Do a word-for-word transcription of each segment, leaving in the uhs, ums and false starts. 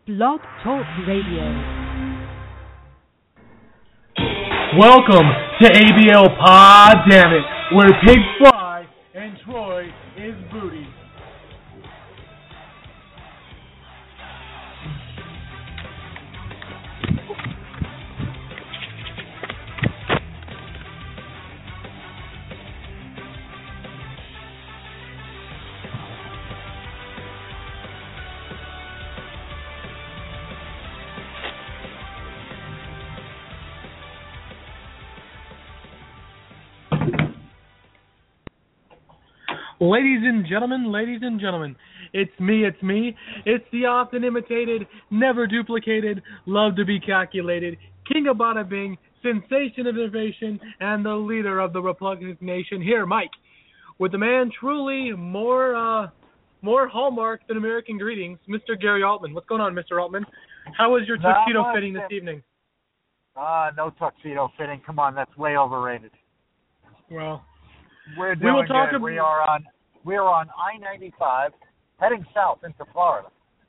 Blog Talk Radio. Welcome to A B L Pod Damn It, where pigs fly and Troy is booty. Ladies and gentlemen, ladies and gentlemen, it's me, it's me, it's the often imitated, never duplicated, love to be calculated, king of bada bing, sensation of innovation, and the leader of the Republic Nation here, Mike, with the man truly more uh, more hallmark than American greetings, Mister Gary Altman. What's going on, Mister Altman? How was your tuxedo Not fitting much, this evening? Ah, uh, no tuxedo fitting. Come on, that's way overrated. Well, We're we doing will talk good. ab- we are on we are on I ninety-five, heading south into Florida.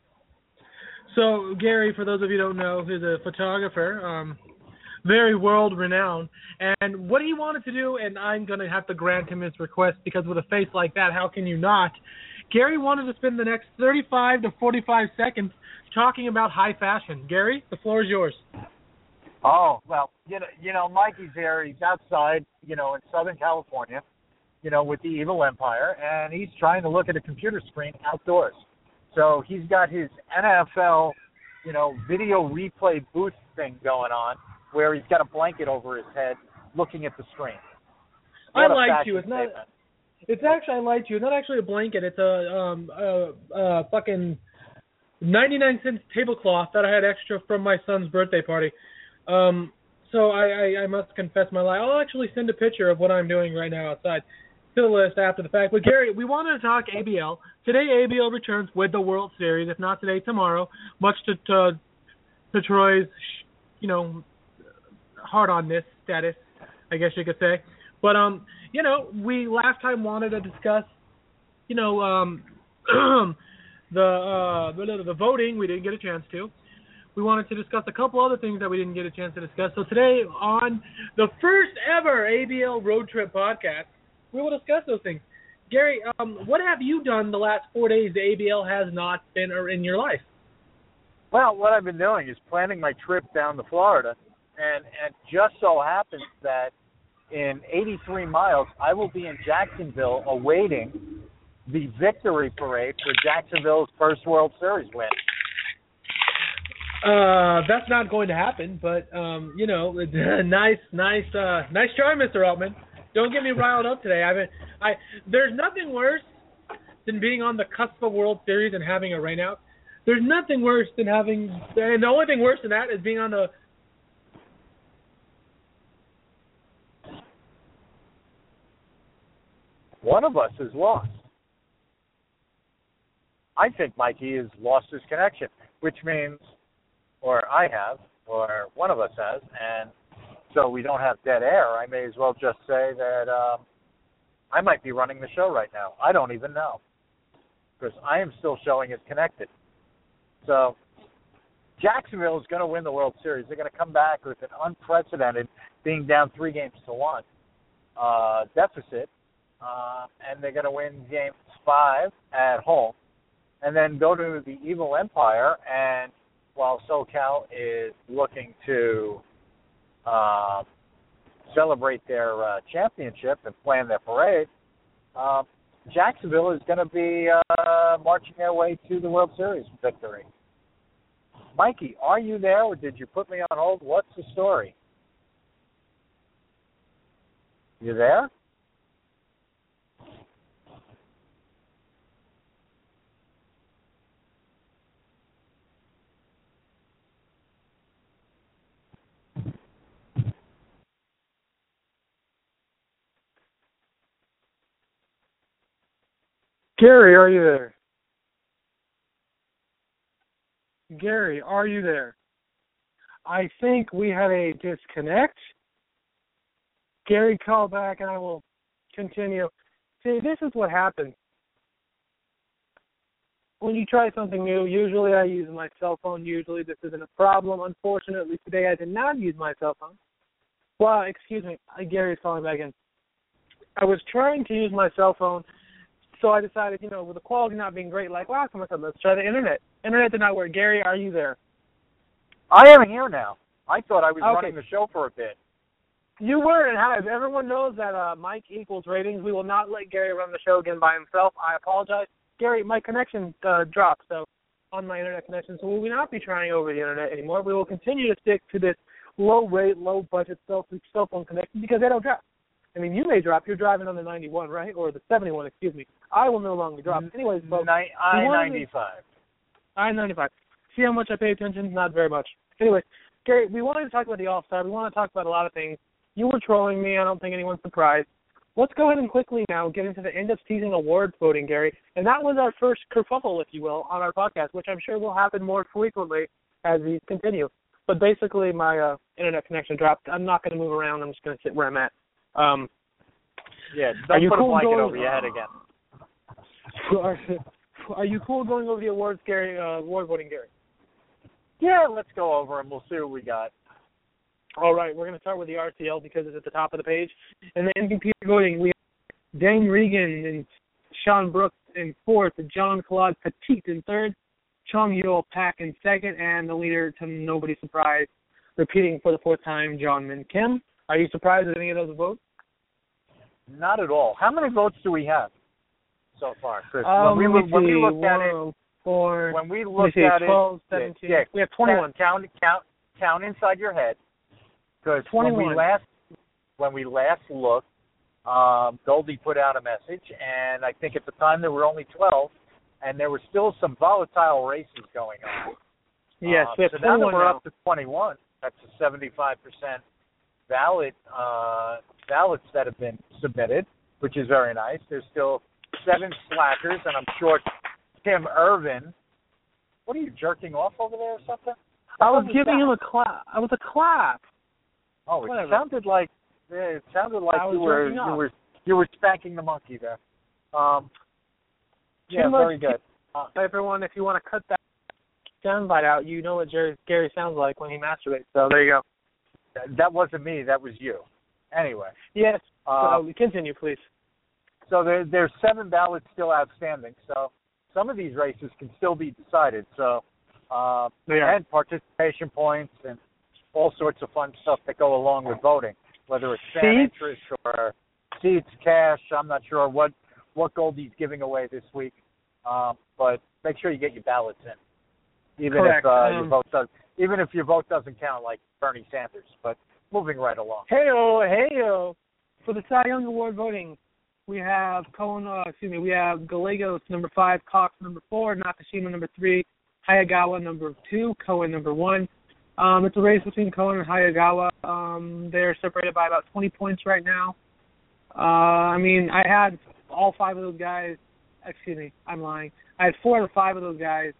So, Gary, for those of you who don't know, is a photographer, um, very world-renowned, and what he wanted to do, and I'm going to have to grant him his request, because with a face like that, how can you not? Gary wanted to spend the next thirty-five to forty-five seconds talking about high fashion. Gary, the floor is yours. Oh, well, you know, you know, Mikey's there. He's outside, you know, in Southern California, you know, with the Evil Empire, and he's trying to look at a computer screen outdoors. So he's got his N F L, you know, video replay booth thing going on, where he's got a blanket over his head looking at the screen. I What a lied to you. fashion It's not. statement. It's actually I lied to you. It's not actually a blanket. It's a um a, a fucking ninety-nine cent tablecloth that I had extra from my son's birthday party. Um, so I, I, I must confess my lie. I'll actually send a picture of what I'm doing right now outside to the list after the fact. But Gary, we wanted to talk A B L. Today A B L returns with the World Series. If not today, tomorrow. Much to to, to Troy's, you know, hard-on-ness status, I guess you could say. But um, you know, we last time wanted to discuss, you know, um, the uh the, the voting. We didn't get a chance to. We wanted to discuss a couple other things that we didn't get a chance to discuss. So today, on the first ever A B L Road Trip podcast, we will discuss those things. Gary, um, what have you done the last four days the A B L has not been in your life? Well, what I've been doing is planning my trip down to Florida, and it just so happens that in eighty-three miles, I will be in Jacksonville awaiting the victory parade for Jacksonville's first World Series win. Uh, that's not going to happen, but, um, you know, nice, nice, uh, nice try, Mister Altman. Don't get me riled up today. I mean, I, there's nothing worse than being on the cusp of World Series and having a rainout. There's nothing worse than having, and the only thing worse than that is being on the, One of us is lost. I think Mikey has lost his connection, which means, or I have, or one of us has, and so we don't have dead air. I may as well just say that um, I might be running the show right now. I don't even know, because I am still showing as connected. So Jacksonville is going to win the World Series. They're going to come back with an unprecedented, being down three games to one uh, deficit, uh, and they're going to win game five at home, and then go to the Evil Empire. And while SoCal is looking to uh, celebrate their uh, championship and plan their parade, uh, Jacksonville is going to be uh, marching their way to the World Series victory. Mikey, are you there, or did you put me on hold? What's the story? You there? Gary, are you there? Gary, are you there? I think we had a disconnect. Gary, call back and I will continue. See, this is what happens. when you try something new, usually I use my cell phone. Usually this isn't a problem. Unfortunately, today I did not use my cell phone. Well, excuse me. Gary's calling back in. I was trying to use my cell phone, so I decided, you know, with the quality not being great like last time, I said, let's try the internet. Internet did not work. Gary, are you there? I am here now. I thought I was okay. running the show for a bit. You were, and have. Everyone knows that uh, Mike equals ratings. We will not let Gary run the show again by himself. I apologize. Gary, my connection uh, dropped, so on my internet connection, so we will not be trying over the internet anymore. We will continue to stick to this low-rate, low-budget cell, cell phone connection because they don't drop. I mean, you may drop. You're driving on the ninety-one, right? Or the seventy-one, excuse me. I will no longer drop. Anyways, folks. I ninety-five. I ninety-five. See how much I pay attention? Not very much. Anyways, Gary, we wanted to talk about the All-Star. We want to talk about a lot of things. You were trolling me. I don't think anyone's surprised. Let's go ahead and quickly now get into the end-of-season awards voting, Gary. And that was our first kerfuffle, if you will, on our podcast, which I'm sure will happen more frequently as these continue. But basically, my uh, internet connection dropped. I'm not going to move around. I'm just going to sit where I'm at. Um, yeah, don't are you put cool a blanket going, over your head again. Are, are you cool going over the awards, Gary? Uh, award voting, Gary? Yeah, let's go over and we'll see what we got. All right, we're going to start with the R C L because it's at the top of the page. And the M V P voting, we have Dane Regan and Sean Brooks in fourth, John Claude Petit in third, Chung Yul Pak in second, and the leader, to nobody's surprise, repeating for the fourth time, John Min Kim. Are you surprised at any of those votes? Not at all. How many votes do we have so far, Chris? Um, when we, let me when see. we looked at One, it, four, when we looked see, at twelve, it, seventeen. Yeah, We have twenty-one. Count, count, count inside your head, because when we last when we last looked, um, Goldie put out a message, and I think at the time there were only twelve, and there were still some volatile races going on. Yes, um, we have so now that we're now. up to twenty-one, that's a seventy-five percent ballot uh, ballots that have been submitted, which is very nice. There's still seven slackers, and I'm sure Tim Irvin. What are you jerking off over there or something? I was giving him a clap. I was a clap. Oh, it Whatever. sounded like yeah, it sounded like you were you off. were you were spanking the monkey there. Um, yeah, Too very much, good. Uh, everyone, if you want to cut that soundbite out, you know what Jerry, Gary sounds like when he masturbates. So there you go. That wasn't me. That was you. Anyway. Yes. Uh, so continue, please. So there, there's seven ballots still outstanding. So some of these races can still be decided. So uh, yeah. and participation points and all sorts of fun stuff that go along with voting, whether it's fan Seats? interest or seats, cash. I'm not sure what what Goldie's giving away this week, um, but make sure you get your ballots in, even Correct. if uh, um, your vote does, even if your vote doesn't count, like Bernie Sanders. But moving right along. Hey-o, hey-o. For the Cy Young Award voting, we have Cohen, uh, excuse me, we have Gallegos number five, Cox number four, Nakashima number three, Hayagawa number two, Cohen number one. Um, it's a race between Cohen and Hayagawa. Um, they're separated by about twenty points right now. Uh, I mean, I had all five of those guys. Excuse me, I'm lying. I had four of the five of those guys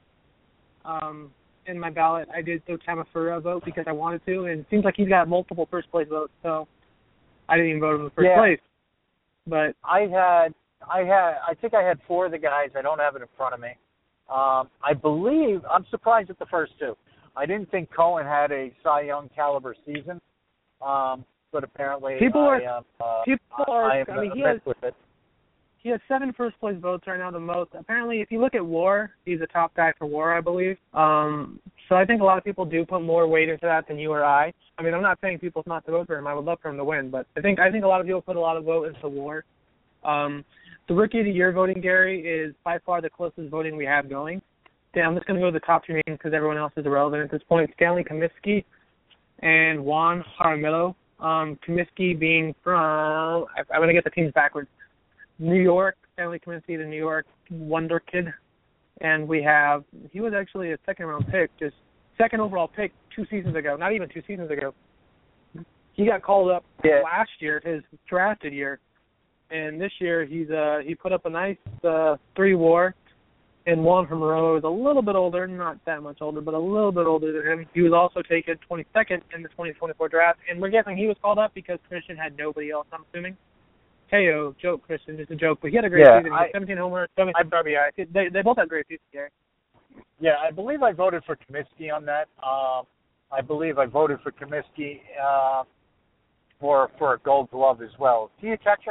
um, in my ballot. I did throw Tamafura vote because I wanted to, and it seems like he's got multiple first place votes, so I didn't even vote in the first yeah. place. But I had, I had, I think I had four of the guys. I don't have it in front of me. Um, I believe I'm surprised at the first two. I didn't think Cohen had a Cy Young caliber season, um, but apparently people I, are um, uh, people are. I, I, I mean, he messed has with it. he has seven first place votes right now, the most. Apparently, if you look at WAR, he's the top guy for WAR, I believe. Um, so I think a lot of people do put more weight into that than you or I. I mean, I'm not saying people not to vote for him. I would love for him to win, but I think I think a lot of people put a lot of vote into WAR. Um, the Rookie of the Year voting, Gary, is by far the closest voting we have going. I'm just going to go to the top two names because everyone else is irrelevant at this point. Stanley Comiskey and Juan Jaramillo. Um, Comiskey being from, I'm going to get the teams backwards, New York. Stanley Comiskey, the New York Wonder Kid. And we have, he was actually a second-round pick, just second overall pick two seasons ago, not even two seasons ago. He got called up yeah. last year, his drafted year. And this year he's uh, he put up a nice uh, three WAR. And Juan Jaramillo is a little bit older, not that much older, but a little bit older than him. He was also taken twenty-second in the twenty twenty-four draft, and we're guessing he was called up because Christian had nobody else, I'm assuming. Hey, yo, joke, Christian, just a joke. But he had a great Yeah, season. He I, had seventeen homers, seventeen R B I. They they both had great seasons, Gary. yeah, I believe I voted for Comiskey on that. Um, I believe I voted for Comiskey uh, for for a Gold Glove as well. Is he a catcher?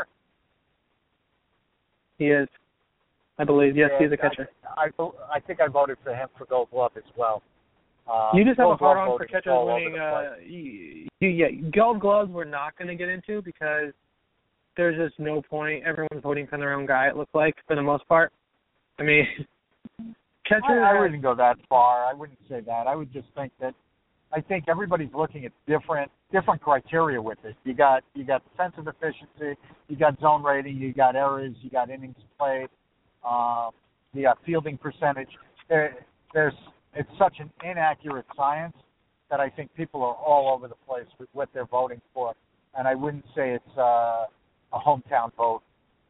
He is, I believe. Yes, Yeah, he's a catcher. I, I I think I voted for him for Gold Glove as well. Um, you just have a Gold Glove hard on for voting catchers all over winning. the Uh, place. you, you, yeah, Gold Gloves we're not going to get into because there's just no point. Everyone's voting for their own guy, it looks like, for the most part. I mean, catchers. I, I wouldn't go that far. I wouldn't say that. I would just think that I think everybody's looking at different different criteria with it. You got you got defensive efficiency, you got zone rating, you got errors, you got innings played, uh, you got fielding percentage. There, there's it's such an inaccurate science that I think people are all over the place with what they're voting for, and I wouldn't say it's uh, a hometown vote.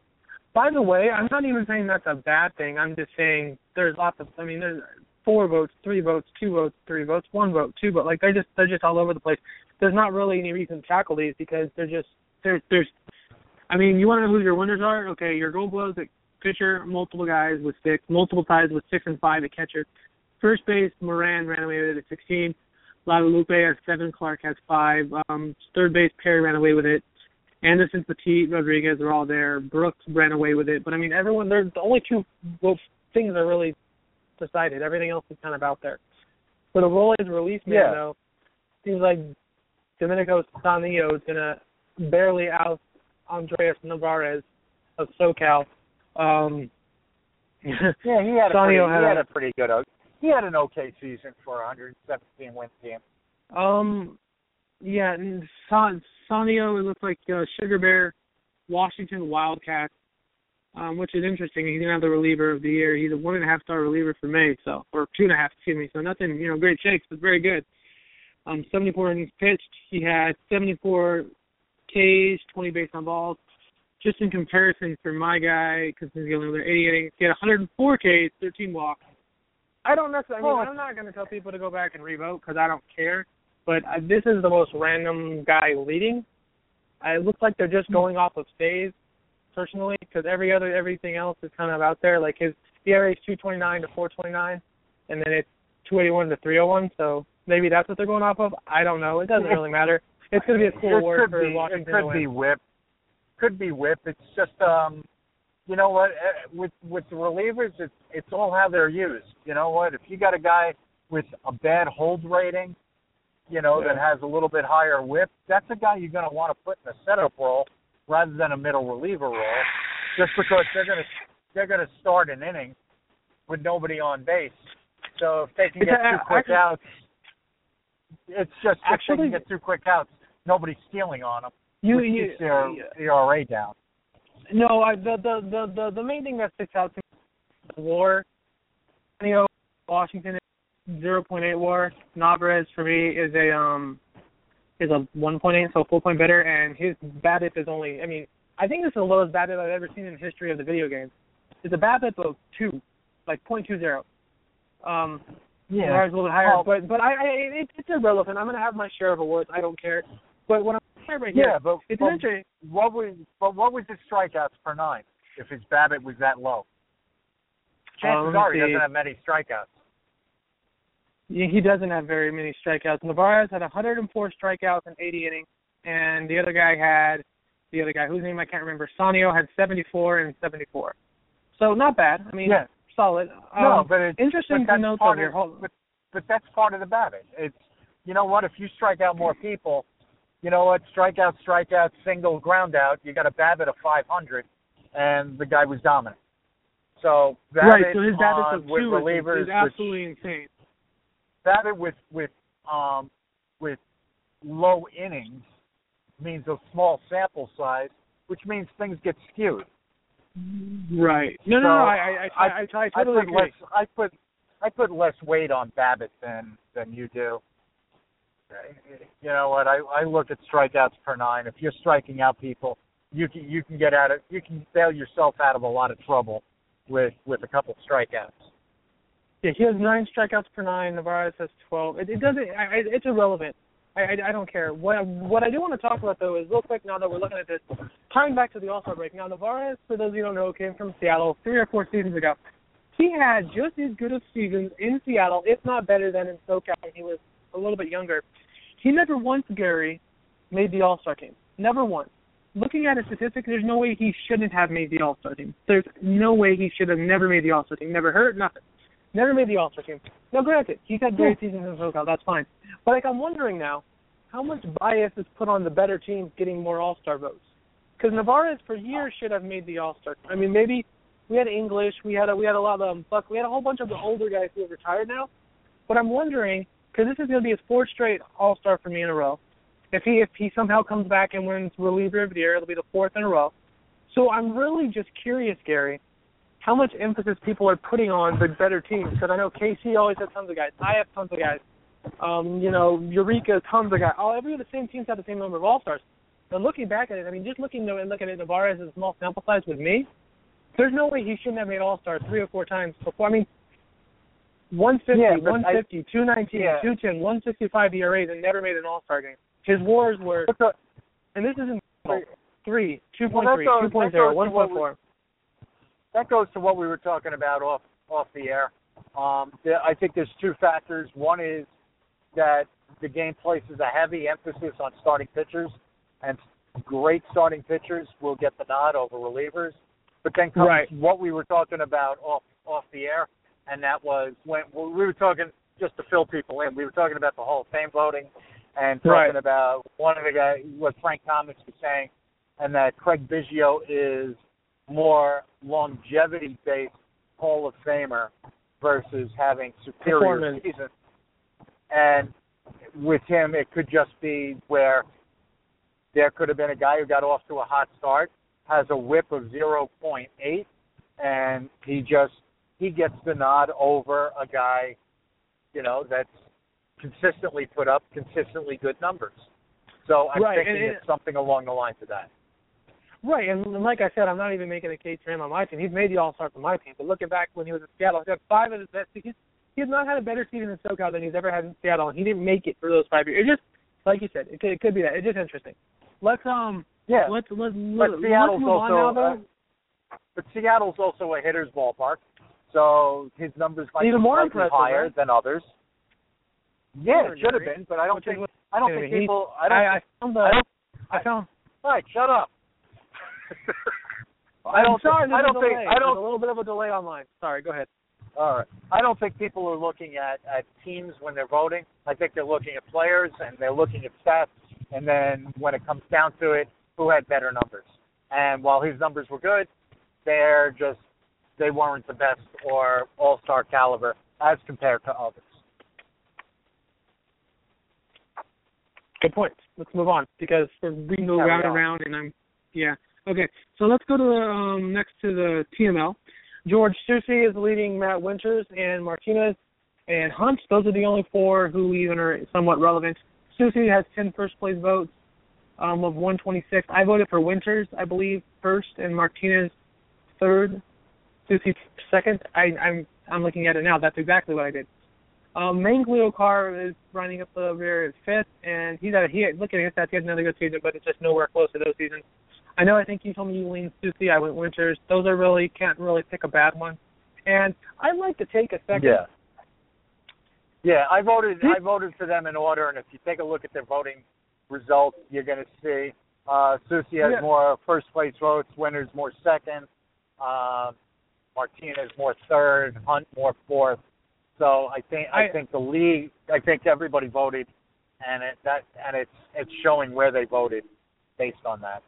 By the way, I'm not even saying that's a bad thing. I'm just saying there's lots of. I mean, there's four votes, three votes, two votes, three votes, one vote, two votes. Like they're just they're just all over the place. There's not really any reason to tackle these because they're just there's there's. I mean, you want to know who your winners are? Okay, your Gold Gloves at pitcher, multiple guys with six, multiple ties with six and five at catcher. First base, Moran ran away with it at sixteen. Guadalupe has seven. Clark has five. Um, third base, Perry ran away with it. Anderson, Petit, Rodriguez are all there. Brooks ran away with it. But, I mean, everyone, they're the only two well, things are really decided. Everything else is kind of out there. For the Rollins release man, Yeah. though, seems like Domenico Sanio is going to barely out Andres Narvaez of SoCal. Um, yeah, he had a pretty, Sanio had, he had a, a pretty good. He had an okay season for a one hundred seventeen win team. Um, yeah, and San, Sanio, it looks like uh, Sugar Bear, Washington Wildcats, um, which is interesting. He's going to have the reliever of the year. He's a one and a half star reliever for May, so or two and a half, excuse me. So nothing, you know, great shakes, but very good. Um, seventy-four innings pitched. He had seventy-four Ks, twenty base on balls. Just in comparison for my guy, because he's only there eighty innings, he had one hundred four Ks, thirteen walks. I don't necessarily. I mean, I'm not going to tell people to go back and revote because I don't care. But uh, this is the most random guy leading. Uh, it looks like they're just going off of saves, personally, because every other everything else is kind of out there. Like his E R A is two twenty-nine to four twenty-nine, and then it's two eighty-one to three oh one. So maybe that's what they're going off of. I don't know. It doesn't really matter. It's going to be a cool it award for be, Washington. It could be whip. Could be whip. It's just um. You know what? With with the relievers, it's it's all how they're used. You know what? If you got a guy with a bad hold rating, you know, yeah. that has a little bit higher whip, that's a guy you're going to want to put in a setup role rather than a middle reliever role, just because they're going to they're going to start an inning with nobody on base. So if they can get two quick outs, it's just if they can get two quick outs, nobody's stealing on them. You, which you keeps their yeah. E R A down. No, I, the, the the the the main thing that sticks out to me is the WAR. You know, Washington is zero point eight WAR. Narvaez for me is a um is a one point eight, so a full point better, and his BABIP is only. I mean, I think this is the lowest BABIP I've ever seen in the history of the video game. It's a BABIP of two, like point two zero. Um, yeah, Narvaez a little bit higher, well, but but I, I it, it's irrelevant. I'm gonna have my share of awards. I don't care. But what I'm right here, yeah, but, it's but interesting. What was but what was his strikeouts per nine if his BABIP was that low? Chances um, are he doesn't have many strikeouts. He doesn't have very many strikeouts. Narvaez had one hundred four strikeouts in eighty innings, and the other guy had the other guy whose name I can't remember. Sanio had seventy-four and seventy-four. So not bad. I mean, yeah. solid. No, um, but it's interesting but to note though here. Hold but, but that's part of the BABIP. It's you know what? If you strike out more people, you know what? Strikeout, strikeout, single, ground out. You got a BABIP of five hundred, and the guy was dominant. So BABIP right. So his BABIP of with two relievers is absolutely which, insane. BABIP with with um with low innings means a small sample size, which means things get skewed. Right. No, no, so no. I, I, I, I, I totally I put agree. less, I put, I put less weight on BABIP than than you do. You know what? I, I look at strikeouts per nine. If you're striking out people, you can you can get out of you can bail yourself out of a lot of trouble with with a couple strikeouts. Yeah, he has nine strikeouts per nine. Narvaez has twelve. It, it doesn't. I, it's irrelevant. I, I, I don't care. What what I do want to talk about, though, is real quick now that we're looking at this, tying back to the All-Star break. Now, Narvaez, for those of you who don't know, came from Seattle three or four seasons ago. He had just as good of seasons in Seattle, if not better than in SoCal when he was a little bit younger. He never once, Gary, made the All-Star team. Never once. Looking at his statistics, there's no way he shouldn't have made the All-Star team. There's no way he should have never made the All-Star team. Never hurt, nothing. Never made the All-Star team. Now, granted, he's had great seasons in SoCal. That's fine. But, like, I'm wondering now, how much bias is put on the better teams getting more All-Star votes? Because Narvaez, for years, should have made the All-Star. I mean, maybe we had English. We had a, we had a lot of um, Buck. We had a whole bunch of the older guys who have retired now. But I'm wondering, because this is going to be his fourth straight All-Star for me in a row. If he if he somehow comes back and wins reliever of the year, it'll be the fourth in a row. So I'm really just curious, Gary, how much emphasis people are putting on the better teams. Because I know K C always has tons of guys. I have tons of guys. Um, you know, Eureka, tons of guys. All every of the same teams have the same number of All-Stars. But looking back at it, I mean, just looking and looking at Narvaez as a small sample size with me, there's no way he shouldn't have made All-Stars three or four times before. I mean, one fifty, yeah, one fifty, two nineteen, yeah. two ten, one sixty-five E R As and never made an All-Star game. His wars were, and this isn't three, two point three, two point oh, one point four. That goes to what we were talking about off off the air. Um, there, I think there's two factors. One is that the game places a heavy emphasis on starting pitchers, and great starting pitchers will get the nod over relievers. But then comes right. what we were talking about off off the air, and that was when well, we were talking, just to fill people in, we were talking about the Hall of Fame voting and talking right. about one of the guys, what Frank Thomas was saying, and that Craig Biggio is more longevity-based Hall of Famer versus having superior seasons. And with him, it could just be where there could have been a guy who got off to a hot start, has a whip of zero point eight, and he just he gets the nod over a guy, you know, that's consistently put up consistently good numbers. So I'm right. thinking and, it's something along the lines of that. Right, and like I said, I'm not even making a case for him on my team. He's made the All-Star for my team. But looking back when he was in Seattle, he had five of his best seasons. He has not had a better season in SoCal than he's ever had in Seattle, and he didn't make it for those five years. It just, like you said, it could, it could be that. It's just interesting. Let's um, yeah. Let's let's, but let's Seattle's move also, on now, though. Uh, but Seattle's also a hitter's ballpark, so his numbers might Even be more slightly impressive, higher right? than others. Yeah, it should have been, but I don't Which think what, I don't anyway, think people. I don't. I, I found the. I don't. I found. All right, shut up. I don't. Sorry, I don't think. I don't. There's a little bit of a delay online. Sorry. Go ahead. All right. I don't think people are looking at, at teams when they're voting. I think they're looking at players and they're looking at stats, and then when it comes down to it, who had better numbers. And while his numbers were good, they're just they weren't the best or all-star caliber as compared to others. Good point. Let's move on because we're we move yeah, round and round, and I'm yeah. Okay, so let's go to the um, next to the T M L. George Soucy is leading Matt Winters and Martinez and Hunt. Those are the only four who even are somewhat relevant. Soucy has ten first place votes um, of one twenty-six. I voted for Winters, I believe, first, and Martinez third. Soucy second. I, I'm I'm looking at it now. That's exactly what I did. Um, Manglio Carr is running up the rear at fifth, and he's at a, he looking at his stats, he has another good season, but it's just nowhere close to those seasons. I know. I think you told me you leaned Soucy. I went Winters. Those are really can't really pick a bad one. And I'd like to take a second. Yeah. Yeah, I voted. I voted for them in order, and if you take a look at their voting results, you're going to see uh, Soucy has yeah. more first place votes, Winters more second, uh, Martinez more third, Hunt more fourth. So I think I, I think the league. I think everybody voted, and it that and it's it's showing where they voted based on that.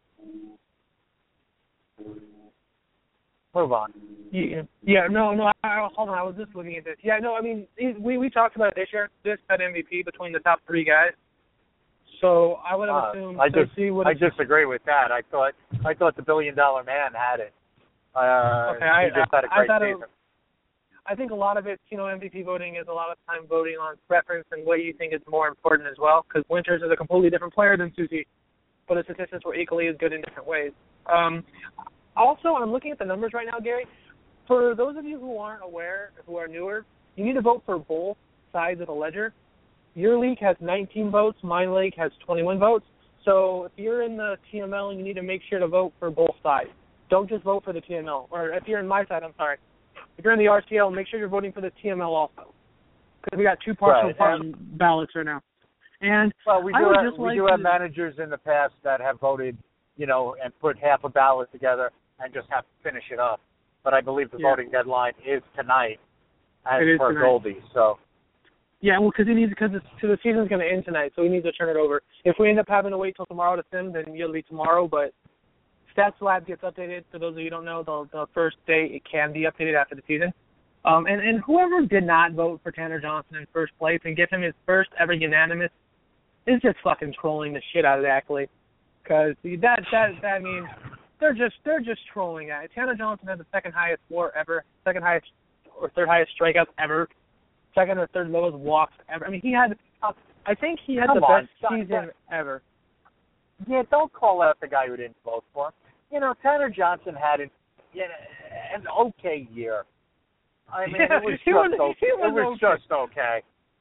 Move on. Yeah, yeah, no, no. I, I, hold on, I was just looking at this. Yeah, no, I mean, we we talked about it this year. This had M V P between the top three guys. So I would have uh, assumed. I just would I disagree with that. I thought I thought the Billion Dollar Man had it. Uh, okay, I, he just had a great I season. It, I think a lot of it, you know, M V P voting is a lot of time voting on preference and what you think is more important as well. Because Winters is a completely different player than Soucy, but his statistics were equally as good in different ways. Um, also, I'm looking at the numbers right now, Gary. For those of you who aren't aware, who are newer, you need to vote for both sides of the ledger. your league has nineteen votes, my league has twenty-one votes. So if you're in the T M L, you need to make sure to vote for both sides. Don't just vote for the T M L. Or if you're in my side, I'm sorry. If you're in the R T L, make sure you're voting for the T M L also. Because we got two partial right. ballots right now. And well, we do, I would have, just we like do to, have managers in the past that have voted, you know, and put half a ballot together and just have to finish it up. But I believe the yeah. voting deadline is tonight, as it is per tonight. Goldie. So. Yeah, well, because he needs because the season's going to end tonight, so he needs to turn it over. If we end up having to wait till tomorrow to sim, then it'll be tomorrow. But Stats Lab gets updated. For those of you who don't know, the, the first day it can be updated after the season. Um, and, and whoever did not vote for Tanner Johnson in first place and give him his first ever unanimous is just fucking trolling the shit out of Ackley. Because that that that I mean, they're just they're just trolling at it. Tanner Johnson had the second highest WAR ever, second highest or third highest strikeouts ever. Second or third lowest walks ever. I mean, he had, I think he had Come the on, best stop, season stop. ever. Yeah, don't call out the guy who didn't vote for him. You know, Tanner Johnson had an, you know, an okay year. I mean, Yeah, it was he just was, okay. he was It was okay. just okay.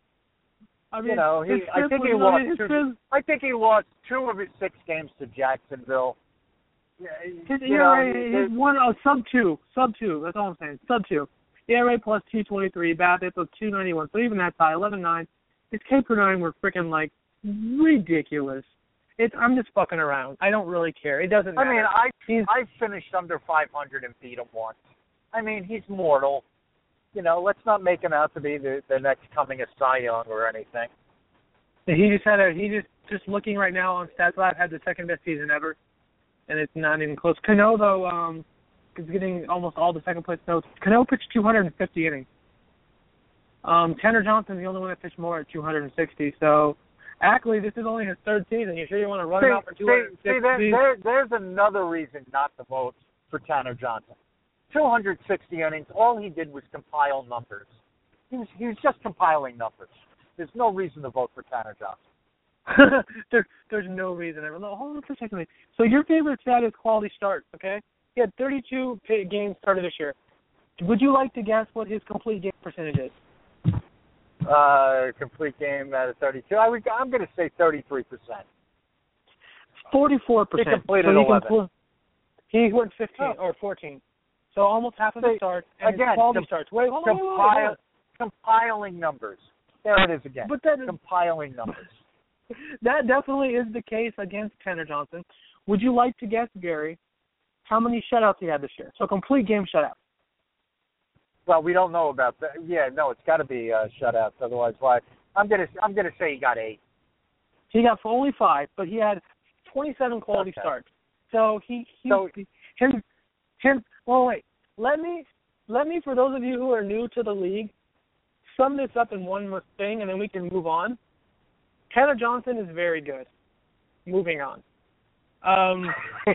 I mean, you know, he, his I think he was, lost. his, Two, his, I think he lost two of his six games to Jacksonville. Yeah, his you E R A, know, his one, oh, sub two, sub two. That's all I'm saying, sub two. E R A plus two twenty-three, BABIP of two ninety-one. So even that's high, eleven nine. His K per nine were freaking like ridiculous. It's I'm just fucking around. I don't really care. It doesn't matter. I mean, I he's, I finished under five hundred and beat him once. I mean, he's mortal. You know, let's not make him out to be the, the next coming of Cy Young or anything. He just had a he just just looking right now on StatsLab had the second best season ever, and it's not even close. Cano though um is getting almost all the second place votes. Cano pitched two hundred fifty innings. Um, Tanner Johnson's the only one that pitched more at two hundred sixty. So, Ackley, this is only his third season. You sure you want to run see, it out for two hundred sixty? See, see there, there, there's another reason not to vote for Tanner Johnson. two hundred sixty innings. All he did was compile numbers. He was he was just compiling numbers. There's no reason to vote for Tanner Johnson. there, there's no reason. No, hold on for a second. So your favorite stat is quality starts, okay? He had thirty-two games started this year. Would you like to guess what his complete game percentage is? Uh, complete game out of thirty-two. I would, I'm going to say thirty-three percent. forty-four percent. He completed so eleven. Compl- he went fifteen oh. or fourteen. So almost half of the starts. And again, his quality com- starts. Wait, hold on, compile, wait, wait, wait, wait. compiling numbers. There it is again. But that is, compiling numbers. That definitely is the case against Tanner Johnson. Would you like to guess, Gary, how many shutouts he had this year? So complete game shutouts. Well, we don't know about that. Yeah, no, it's got to be uh, shutouts. Otherwise, why? I'm gonna I'm gonna say he got eight. He got only five, but he had twenty-seven quality okay. starts. So he, he so, him him. Well, wait. Let me let me for those of you who are new to the league, sum this up in one thing, and then we can move on. Tanner Johnson is very good. Moving on. Um,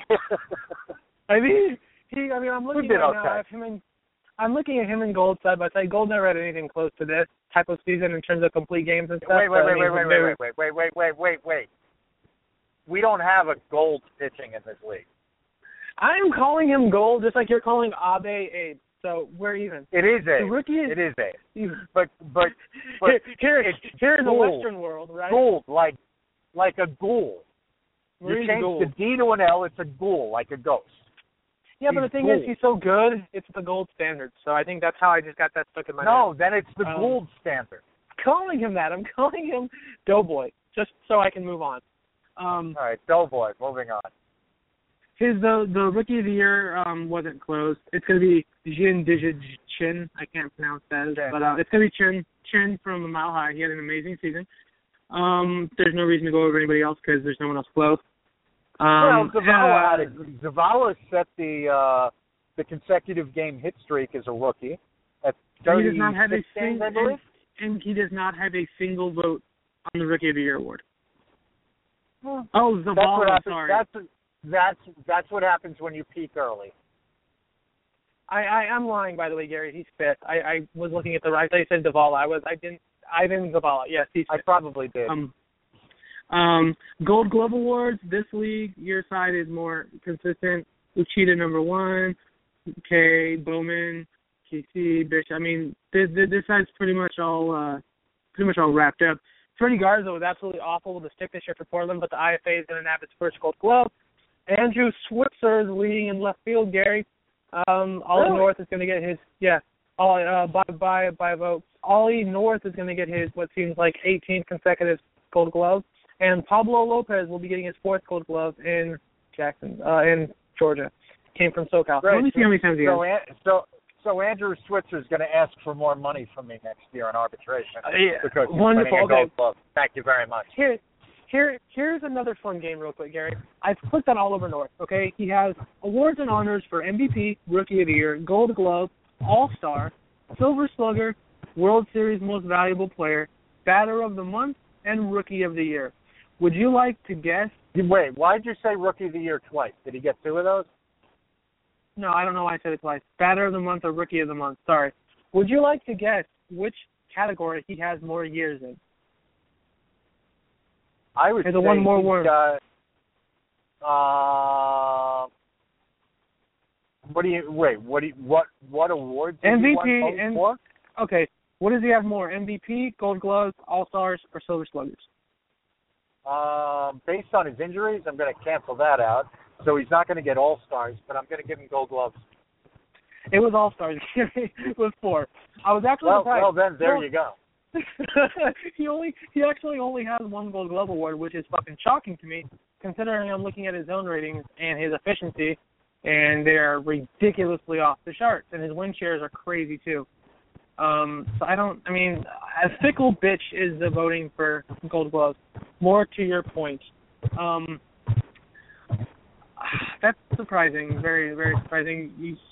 I mean, he. I mean, I'm looking right okay. now at him and I'm looking at him and Gold side by side. Gold never had anything close to this type of season in terms of complete games and stuff. Wait, wait, so, wait, I mean, wait, wait, very, wait, wait, wait, wait, wait, wait, wait. We don't have a Gold pitching in this league. I'm calling him Gold just like you're calling Abe Abe. So we're even. It is Abe. The rookie is, it is Abe. Even. But but but here, it's here in the gold. Western world, right? Gold, like like a ghoul. You Where's change gold? the D to an L, it's a ghoul, like a ghost. Yeah, but he's the thing gold. is, he's so good, it's the gold standard. So I think that's how I just got that stuck in my No, head. then it's the Um, gold standard. Calling him that. I'm calling him Doughboy, just so I can move on. Um, All right, Doughboy, moving on. His the the rookie of the year um, wasn't close. It's gonna be Jin Digit Chin. I can't pronounce that, Okay. but uh, it's gonna be Chin Chin from a Mile High. He had an amazing season. Um, there's no reason to go over anybody else because there's no one else close. Um, well, Zavala uh, had it. Zavala set the uh, the consecutive game hit streak as a rookie at he does not have a thirty-six games, single, I believe. and, and he does not have a single vote on the Rookie of the Year award. Well, Oh, that's what Zavala, happens. sorry. That's that's that's what happens when you peak early. I, I I'm lying, by the way, Gary. He's fifth. I, I was looking at the right. I said Zavala. I was. I didn't. Ivan Zavala. Yes, he's I fifth. probably did. Um, um, Gold Glove Awards. This league, your side is more consistent. Uchida number one. K. Bowman. K C. Bishop. I mean, this this, this side's pretty much all uh, pretty much all wrapped up. Freddie Garza was absolutely awful with the stick this year for Portland, but the I F A is going to nab its first Gold Glove. Andrew Switzer is leading in left field, Gary. Um, Ollie really? North is going to get his, yeah, Ollie, uh, by, by, by vote. Ollie North is going to get his, what seems like eighteenth consecutive Gold Glove. And Pablo Lopez will be getting his fourth Gold Glove in Jackson, uh, in Georgia. Came from SoCal. Right. Let me see how many times he so, has. An- so, so Andrew Switzer is going to ask for more money from me next year in arbitration Uh, yeah. because he's Wonderful. winning a Gold Okay. Glove. Thank you very much. Here, here, here's another fun game real quick, Gary. I've clicked on Oliver North, okay? He has awards and honors for M V P, Rookie of the Year, Gold Glove, All-Star, Silver Slugger, World Series Most Valuable Player, Batter of the Month, and Rookie of the Year. Would you like to guess? Wait, why did you say Rookie of the Year twice? Did he get two of those? No, I don't know why I said it twice. Batter of the Month or Rookie of the Month. Sorry. Would you like to guess which category he has more years in? I would There's say a one more he's word. got, uh, what do you wait? What do you, what what awards did M V P he won and for? okay. What does he have more? M V P, Gold Gloves, All Stars, or Silver Sluggers? Um, based on his injuries, I'm going to cancel that out. So he's not going to get All Stars, but I'm going to give him Gold Gloves. It was All Stars. It was four. I was actually Well, surprised. well then there Well, you go. he only he actually only has one Gold Glove award, which is fucking shocking to me, considering I'm looking at his zone ratings and his efficiency, and they're ridiculously off the charts, and his win shares are crazy too. Um, so I don't. I mean, a fickle bitch is the voting for Gold Gloves. More to your point, um, that's surprising. Very, very surprising.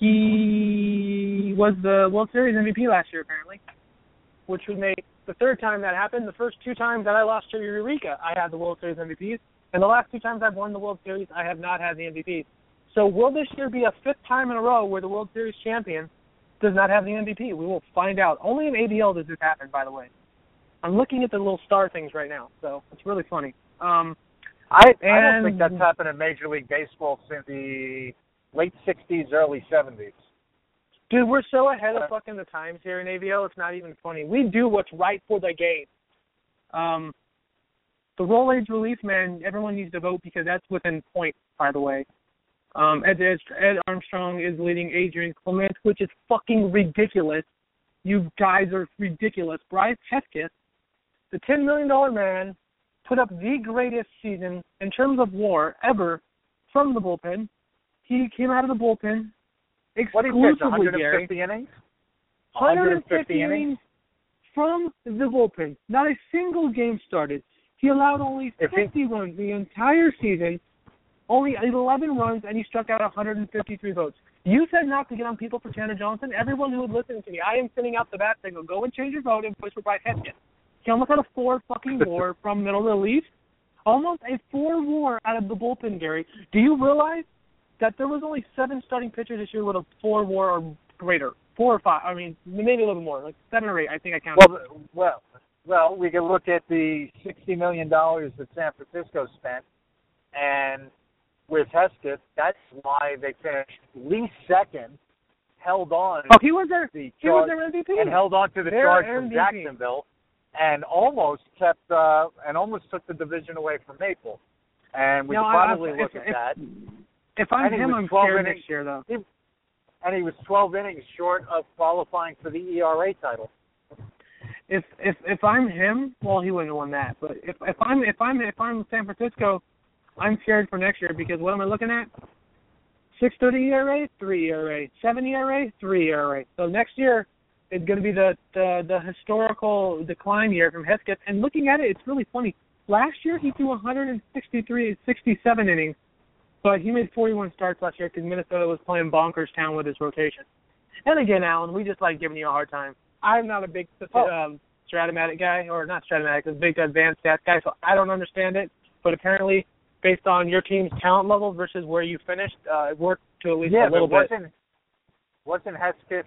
He was the World Series M V P last year, apparently, which would make the third time that happened. The first two times that I lost to Eureka, I had the World Series M V Ps, and the last two times I've won the World Series, I have not had the M V Ps. So will this year be a fifth time in a row where the World Series champion does not have the M V P? We will find out. Only in A B L does this happen, by the way. I'm looking at the little star things right now, so it's really funny. Um, I, I and, don't think that's happened in Major League Baseball since the late sixties, early seventies. Dude, we're so ahead of fucking the times here in A B L, it's not even funny. We do what's right for the game. Um, the roll age relief, man, everyone needs to vote because that's within point, by the way. Um, Ed, Ed, Ed Armstrong is leading Adrian Clement, which is fucking ridiculous. You guys are ridiculous. Bryce Hesketh, the ten million dollars man, put up the greatest season in terms of WAR ever from the bullpen. He came out of the bullpen What did he pitch, exclusively, one hundred fifty Gary. innings? one hundred fifty innings from the bullpen. Not a single game started. He allowed only If fifty he- runs the entire season, only eleven runs, and he struck out one hundred fifty-three votes. You said not to get on people for Tanner Johnson. Everyone who would listen to me, I am sending out the bat signal. Go and change your vote and push for Bryce Hesketh. He almost had a four fucking WAR from middle relief. Almost a four WAR out of the bullpen, Gary. Do you realize that there was only seven starting pitchers this year with a four WAR or greater? Four or five. I mean, maybe a little more, like seven or eight. I think I counted. Well, well, well, we can look at the sixty million dollars that San Francisco spent, and with Hesketh, that's why they finished at least second, held on. Oh, he was their the he was charge, their M V P. and held on to the Their charge M from V P. Jacksonville, and almost kept uh, and almost took the division away from Maple. And we No, could I- probably I- look if, at if, that. If I'm And he him, was I'm twelve scared innings- next year, though. He, and he was twelve innings short of qualifying for the E R A title. If if if I'm him, well, he wouldn't have won that. But if if I'm if I'm if I'm San Francisco, I'm scared for next year because what am I looking at? six thirty E R A, three E R A, seven E R A, three E R A. So next year is going to be the, the the historical decline year from Hesketh. And looking at it, it's really funny. Last year he threw one hundred sixty-three, sixty-seven innings, but he made forty-one starts last year because Minnesota was playing bonkers town with his rotation. And again, Alan, we just like giving you a hard time. I'm not a big Oh. um, Stratomatic guy, or not Stratomatic, a big advanced stats guy, so I don't understand it. But apparently, based on your team's talent level versus where you finished, uh, it worked to at least Yeah, a little but bit. wasn't wasn't Hesketh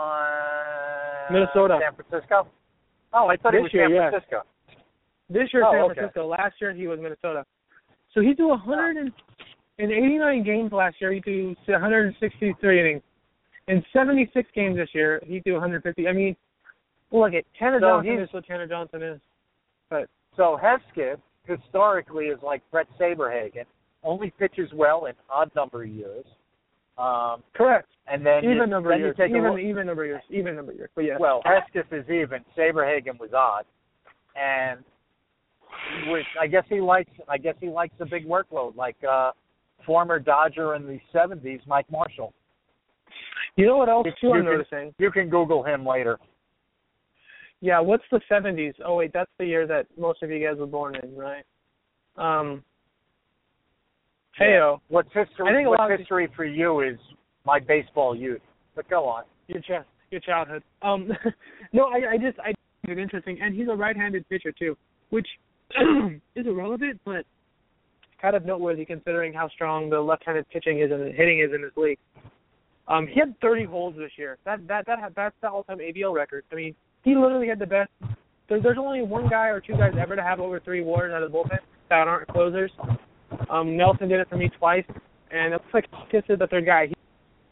on Minnesota. San Francisco? Oh, I thought This he was year, San yeah. Francisco. This year, Oh, San okay. Francisco. Last year, he was Minnesota. So he threw one hundred in eighty-nine games last year. He threw one hundred sixty-three innings. In seventy-six games this year, he threw one hundred fifty. I mean, look at Tanner So Johnson he's- is what Tanner Johnson is. but so Hesketh historically is like Brett Saberhagen, only pitches well in odd number years. Um, correct. And then even you, number then years, you take even a look, even number years, even number years. But yeah. Well, Hesketh is even. Saberhagen was odd, and which I guess he likes. I guess he likes the big workload, like uh, former Dodger in the seventies, Mike Marshall. You know what else You, too you I'm can, noticing? You can Google him later. Yeah, what's the seventies? Oh wait, that's the year that most of you guys were born in, right? Um. Heyo. What's history? I think a lot What's of history for you is my baseball youth. But go on. Your ch- your childhood. Um. no, I I just I find it interesting, and he's a right-handed pitcher too, which is irrelevant, but kind of noteworthy considering how strong the left-handed pitching is and hitting is in this league. Um, he had thirty holds this year. That that that that's the all-time A B L record. I mean, he literally had the best. There, there's only one guy or two guys ever to have over three WARs out of the bullpen that aren't closers. Um, Nelson did it for me twice, and it looks like Kiss is the third guy. He,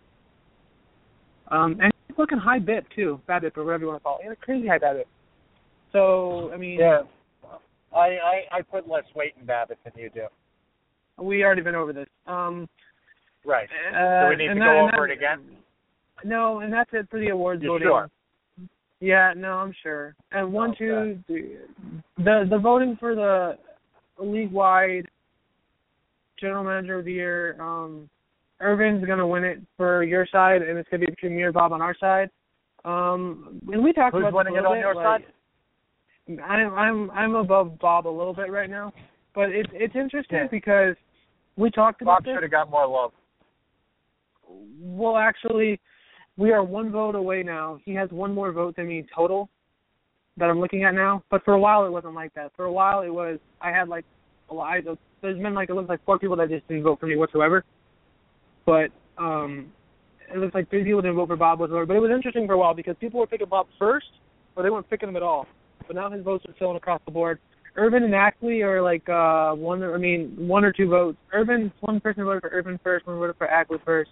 um, and he's looking high bit too, bad bit or whatever you want to call it. He had a crazy high bad bit. So I mean, Yeah. I, I, I put less weight in Babbitt than you do. we already been over this. Um, Right. uh, Do we need to and go that- over and it again? No, and that's it for the awards You voting. sure? Yeah, no, I'm sure. And one, Okay. two, three. The the voting for the league-wide general manager of the year, um, Irvin's going to win it for your side, and it's going to be between me and Bob on our side. Um, and we talked Who's about winning this it a on little your bit, side? like, I'm I'm I'm above Bob a little bit right now, but it's it's interesting Yeah. because we talked about Bob this. should have got more love. Well, actually, we are one vote away now. He has one more vote than me total that I'm looking at now. But for a while, it wasn't like that. For a while, it was I had like a lot. I, there's been like it looks like four people that just didn't vote for me whatsoever. But um, it looks like three people didn't vote for Bob whatsoever. But it was interesting for a while because people were picking Bob first, or they weren't picking him at all. But now his votes are filling across the board. Irvin and Ackley are like uh, one. I mean, one or two votes. Irvin, one person voted for Irvin first, one voted for Ackley first.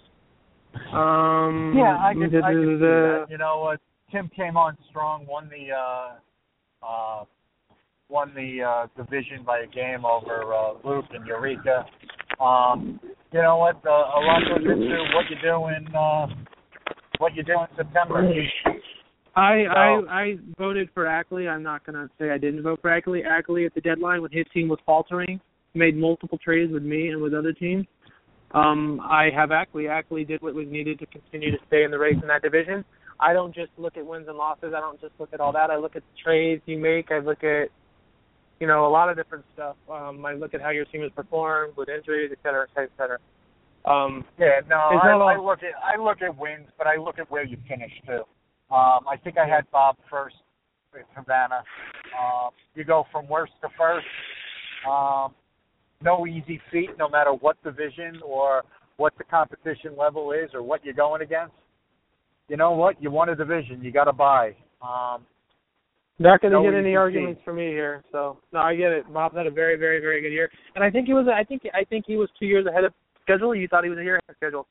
Um, Yeah, I can, I can see the, that. You know, uh, Tim came on strong, won the uh, uh, won the uh, division by a game over uh, Luke and Eureka. Um, you know what? Uh, a lot goes into what you do in uh, what you do in September. I, So- I I voted for Ackley. I'm not gonna say I didn't vote for Ackley. Ackley at the deadline when his team was faltering, made multiple trades with me and with other teams. Um, I have Ackley. Ackley did what was needed to continue to stay in the race in that division. I don't just look at wins and losses. I don't just look at all that. I look at the trades you make. I look at, you know, a lot of different stuff. Um, I look at how your team has performed with injuries, et cetera, et cetera. Um, Yeah, no, Is I, that all- I look at I look at wins, but I look at where you finish too. Um, I think I had Bob first with Havana. Um, you go from worst to first. Um, no easy feat, no matter what division or what the competition level is or what you're going against. You know what? You won a division. You got to buy. Um, Not going to No get easy any feat. arguments for me here. So no, I get it. Bob's had a very, very, very good year, and I think he was. I think I think he was two years ahead of schedule. You thought he was a year ahead of schedule.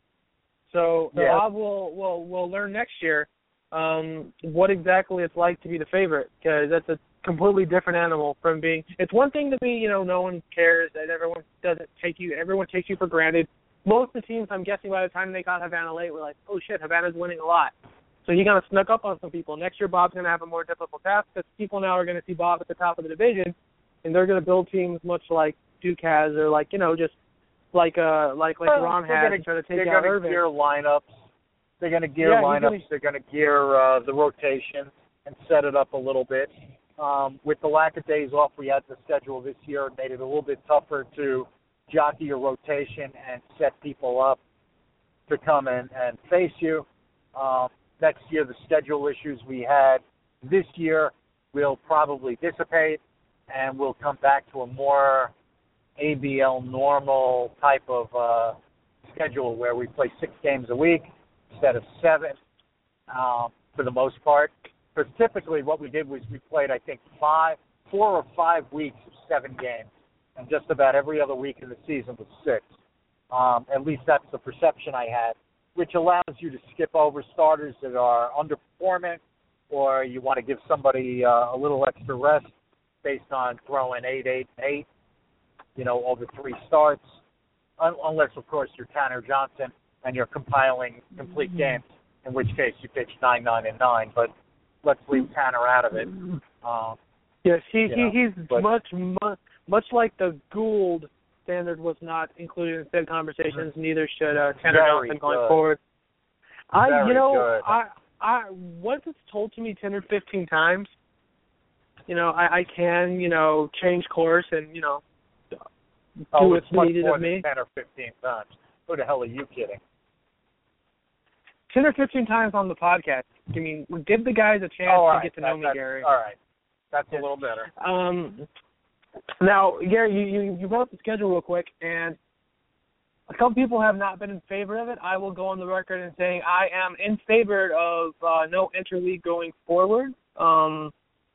So Yeah. Bob will will will learn next year um, what exactly it's like to be the favorite, because that's a completely different animal from being. It's one thing to be, you know, no one cares, that everyone doesn't take you. Everyone takes you for granted. Most of the teams, I'm guessing, by the time they got Havana late, were like, oh shit, Havana's winning a lot. So he kind of snuck up on some people. Next year, Bob's going to have a more difficult task because people now are going to see Bob at the top of the division, and they're going to build teams much like Duke has, or like, you know, just like uh like like well, Ron they're has, gonna, and try to take they're out gonna Irvin. gear lineups. They're going to gear Yeah, he's lineups. gonna- They're going to gear uh, the rotation and set it up a little bit. Um, with the lack of days off we had to schedule this year, it made it a little bit tougher to jockey your rotation and set people up to come in and face you. Um, next year, the schedule issues we had this year will probably dissipate, and we'll come back to a more A B L normal type of uh, schedule where we play six games a week instead of seven um, for the most part. Because typically what we did was we played, I think, five, four or five weeks of seven games, and just about every other week in the season was six. Um, at least that's the perception I had, which allows you to skip over starters that are underperforming, or you want to give somebody uh, a little extra rest based on throwing eight, eight, and eight, you know, over three starts, Un- unless, of course, you're Tanner Johnson and you're compiling complete mm-hmm. games, in which case you pitch nine, nine, and nine. But let's leave Tanner out of it. Um, yes, he, he know, he's but, much, much much like the Gould standard was not included in said conversations. Mm-hmm. Neither should uh, Tanner Very Johnson going good. forward. I, Very you know, good. I, I once it's told to me ten or fifteen times, you know, I, I can, you know, change course and you know. Oh, do it's much needed more of than me. ten or fifteen times. Who the hell are you kidding? ten or fifteen times on the podcast. I mean, give the guys a chance oh, to right. get to know that, me, that's, Gary. All right. That's a little better. Um, now, Gary, you, you, you brought up the schedule real quick, and a couple people have not been in favor of it. I will go on the record and saying I am in favor of uh, no interleague going forward. Um,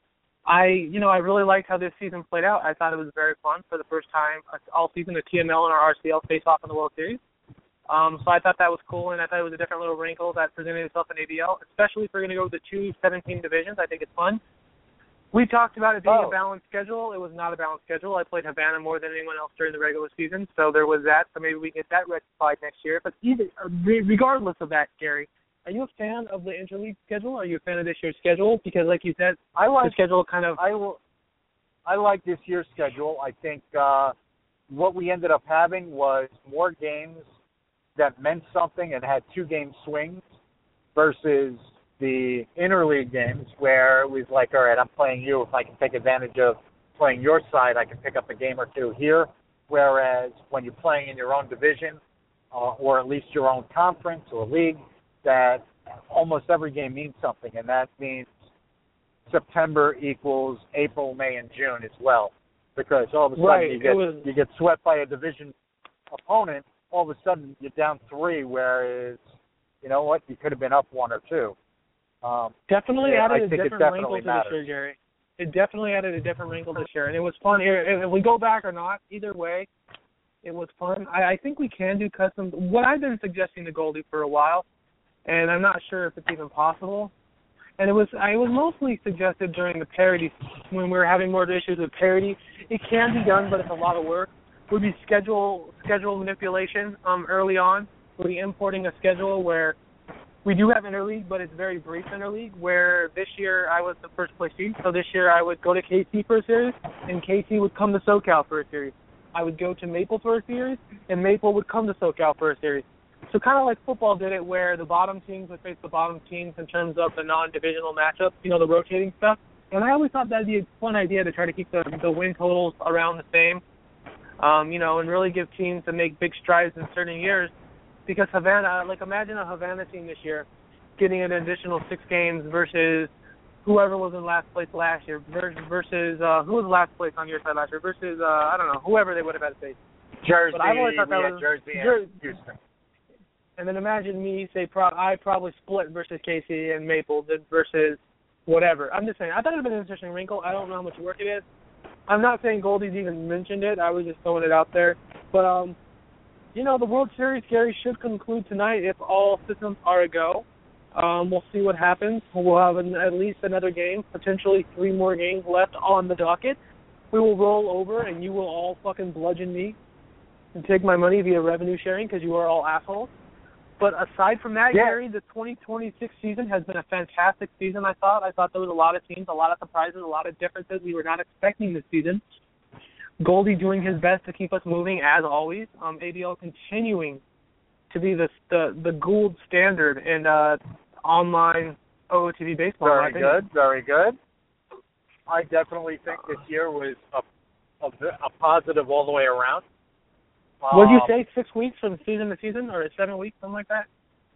I, you know, I really liked how this season played out. I thought it was very fun for the first time all season. The T M L and our R C L face off in the World Series. Um, so I thought that was cool, and I thought it was a different little wrinkle that presented itself in A B L, especially if we're going to go with the two seventeen divisions. I think it's fun. We talked about it being oh. a balanced schedule. It was not a balanced schedule. I played Havana more than anyone else during the regular season, so there was that. So maybe we get that rectified next year. But either, regardless of that, Gary, are you a fan of the interleague schedule? Are you a fan of this year's schedule? Because, like you said, I like the schedule kind of. I will. I like this year's schedule. I think uh, what we ended up having was more games that meant something and had two-game swings versus the interleague games where it was like, all right, I'm playing you. If I can take advantage of playing your side, I can pick up a game or two here. Whereas when you're playing in your own division uh, or at least your own conference or league, that almost every game means something, and that means September equals April, May, and June as well. Because all of a sudden right. you get was... you get swept by a division opponent, all of a sudden you're down three, whereas, you know what, you could have been up one or two. Um, definitely yeah, added I a think different it wrinkle definitely to matters. this year, Jerry. It definitely added a different wrinkle this year, and it was fun. If we go back or not, either way, it was fun. I, I think we can do custom. What I've been suggesting to Goldie for a while, and I'm not sure if it's even possible, and it was I was mostly suggested during the parody, when we were having more issues with parody. It can be done, but it's a lot of work. Would be schedule schedule manipulation um, early on. We'll be importing a schedule where we do have interleague, but it's very brief interleague, where this year I was the first place seed. So this year I would go to K C for a series, and K C would come to SoCal for a series. I would go to Maple for a series, and Maple would come to SoCal for a series. So kind of like football did it, where the bottom teams would face the bottom teams in terms of the non-divisional matchups, you know, the rotating stuff. And I always thought that'd be a fun idea to try to keep the, the win totals around the same, um, you know, and really give teams to make big strides in certain years. Because Havana, like imagine a Havana team this year getting an additional six games versus whoever was in last place last year versus uh, who was last place on your side last year versus, uh, I don't know, whoever they would have had to face. Jersey, but I've always thought that we was, had Jersey and Jer- Houston. And then imagine me say pro- I probably split versus K C and Maple versus whatever. I'm just saying, I thought it would have been an interesting wrinkle. I don't know how much work it is. I'm not saying Goldie's even mentioned it. I was just throwing it out there. But, um, you know, the World Series, Gary, should conclude tonight if all systems are a go. Um, we'll see what happens. We'll have an, at least another game, potentially three more games left on the docket. We will roll over, and you will all fucking bludgeon me and take my money via revenue sharing because you are all assholes. But aside from that, yeah. Gary, the twenty twenty-six season has been a fantastic season, I thought. I thought there was a lot of teams, a lot of surprises, a lot of differences we were not expecting this season. Goldie doing his best to keep us moving, as always. Um, A B L continuing to be the the, the gold standard in uh, online O O T V baseball. Very good, very good. I definitely think this year was a, a, a positive all the way around. What did you um, say, six weeks from season to season, or seven weeks, something like that?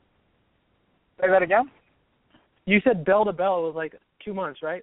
Say that again? You said bell to bell. It was like two months, right?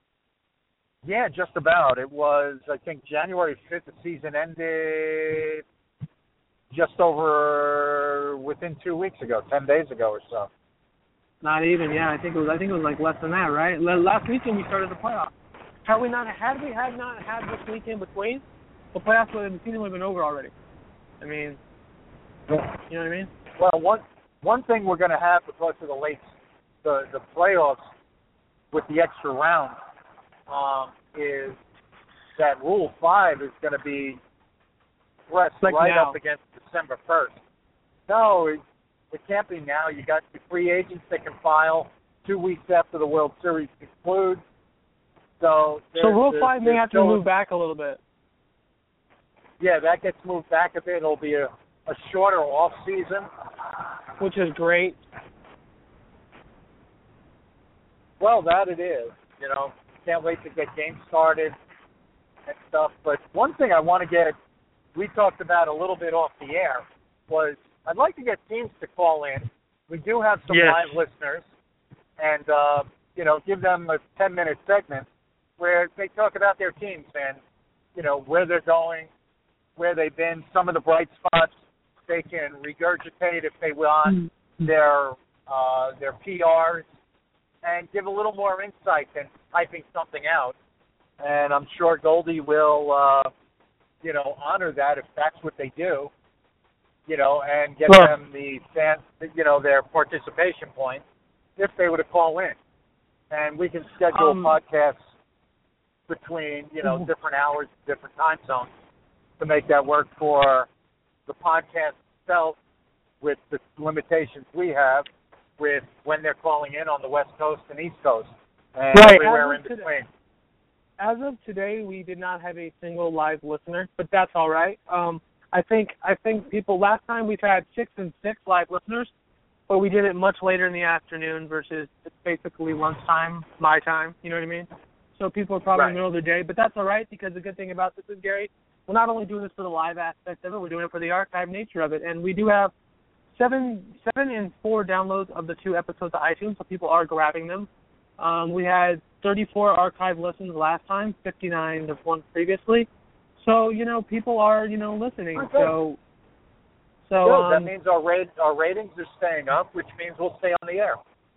Yeah, just about. It was, I think, January fifth. The season ended just over within two weeks ago, ten days ago or so. Not even, yeah. I think it was. I think it was like less than that, right? Last weekend we started the playoffs. Had we not had we had not had this week in between, the playoffs would the season would have been over already. I mean, you know what I mean? Well, one one thing we're going to have because of the late the the playoffs with the extra round um, is that Rule five is going to be pressed Like right now. up against December first. No, it, it can't be now. You got the free agents that can file two weeks after the World Series concludes. So, So Rule five may have to still, move back a little bit. Yeah, that gets moved back a bit. It'll be a, a shorter off season, which is great. Well, that it is. You know, can't wait to get games started and stuff. But one thing I want to get, we talked about a little bit off the air, was I'd like to get teams to call in. We do have some Yes. live listeners, and uh, you know, give them a ten-minute segment where they talk about their teams and, you know, where they're going, where they've been, some of the bright spots. They can regurgitate, if they want, their uh, their P Rs and give a little more insight than typing something out. And I'm sure Goldie will, uh, you know, honor that if that's what they do, you know, and get Well, them the fan, you know, their participation points if they were to call in. And we can schedule Um, podcasts between, you know, different hours, different time zones to make that work for the podcast itself with the limitations we have with when they're calling in on the West Coast and East Coast and Right. everywhere As in of today- between. As of today, we did not have a single live listener, but that's all right. Um, I think I think people last time we've had six and six live listeners, but we did it much later in the afternoon versus it's basically lunchtime, my time. You know what I mean? So people are probably Right. in the middle of the day, but that's all right because the good thing about this is, Gary, we're not only doing this for the live aspect of it, we're doing it for the archive nature of it, and we do have seven, seven and four downloads of the two episodes of iTunes, so people are grabbing them. Um, we had thirty-four archive listens last time, fifty-nine the one previously. So you know, people are you know listening. Okay. So, so Good. um, That means our rate, our ratings are staying up, which means we'll stay on the air.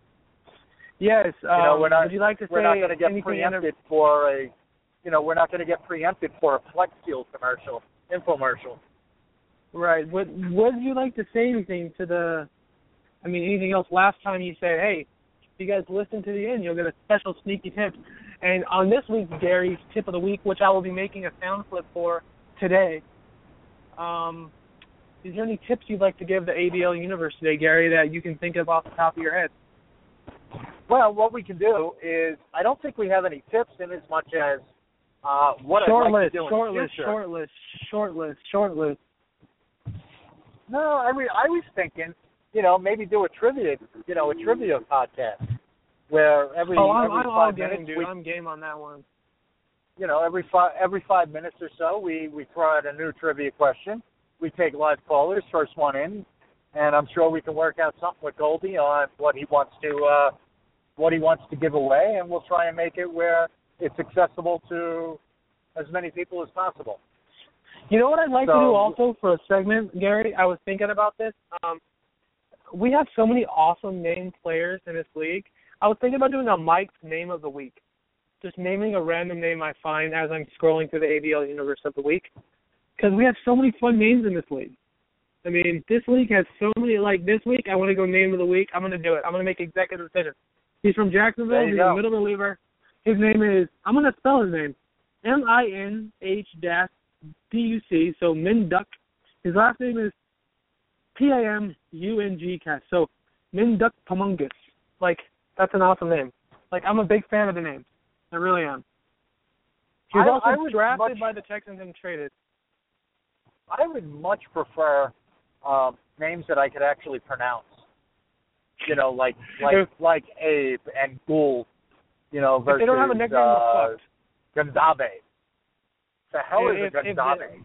yes. Um, You know, we're not would you like to we're say not going to get anything preempted for a, you know, we're not going to get preempted for a Flex Seal commercial, infomercial. Right. Would Would you like to say anything to the? I mean, anything else? Last time you said, "Hey, if you guys listen to the end, you'll get a special sneaky tip." And on this week's Gary's tip of the week, which I will be making a sound clip for today, um, is there any tips you'd like to give the A B L universe today, Gary, that you can think of off the top of your head? Well, what we can do is, I don't think we have any tips in as much as uh, what short I'd like list, to do short in the list, future. short list, short list, short list. No, I mean, I was thinking, you know, maybe do a trivia, you know, a trivia podcast where every Oh, I'm, every I'm all five game, minutes, dude. we, I'm game on that one. you know, every five every five minutes or so, we we throw out a new trivia question. We take live callers, first one in, and I'm sure we can work out something with Goldie on what he wants to uh, what he wants to give away, and we'll try and make it where it's accessible to as many people as possible. You know what I'd like So- to do also for a segment, Gary? I was thinking about this. Um, we have so many awesome named players in this league. I was thinking about doing a Mike's Name of the Week. Just naming a random name I find as I'm scrolling through the A B L universe of the week. Because we have so many fun names in this league. I mean, this league has so many, like this week, I want to go name of the week. I'm going to do it. I'm going to make executive decision. He's from Jacksonville. There you He's go. a middle reliever. His name is, I'm going to spell his name, M I N H D U C, so Minduck. His last name is P A M U N G K. So Minduck Pamungus. Like, that's an awesome name. Like, I'm a big fan of the name. I really am. He was I- also I would drafted much- by the Texans and traded. I would much prefer um, names that I could actually pronounce. You know, like like If- like Abe and Gould. You know, If versus they don't have a nickname, uh, they're fucked. Gonzabe. The hell is If- a if- Gonzabe?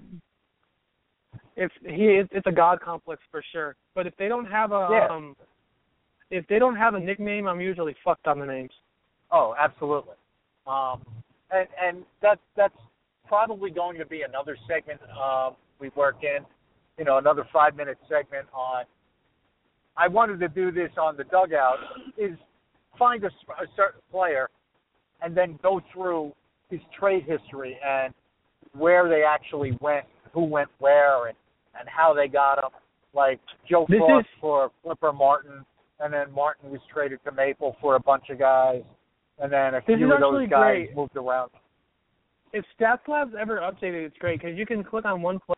If he, it's, it's a god complex for sure. But if they don't have a, Yeah. um, if they don't have a nickname, I'm usually fucked on the names. Oh, absolutely. Um, and and that that's probably going to be another segment um, we work in. You know, another five minute segment on. I wanted to do this on the dugout. Is find a, a certain player, and then go through his trade history and where they actually went, who went where, and and how they got him. Like Joe This Frost is- for Flipper Martin, and then Martin was traded to Maple for a bunch of guys. And then a This few is of those actually guys great. moved around. if StatsLab's ever updated, it's great because you can click on one play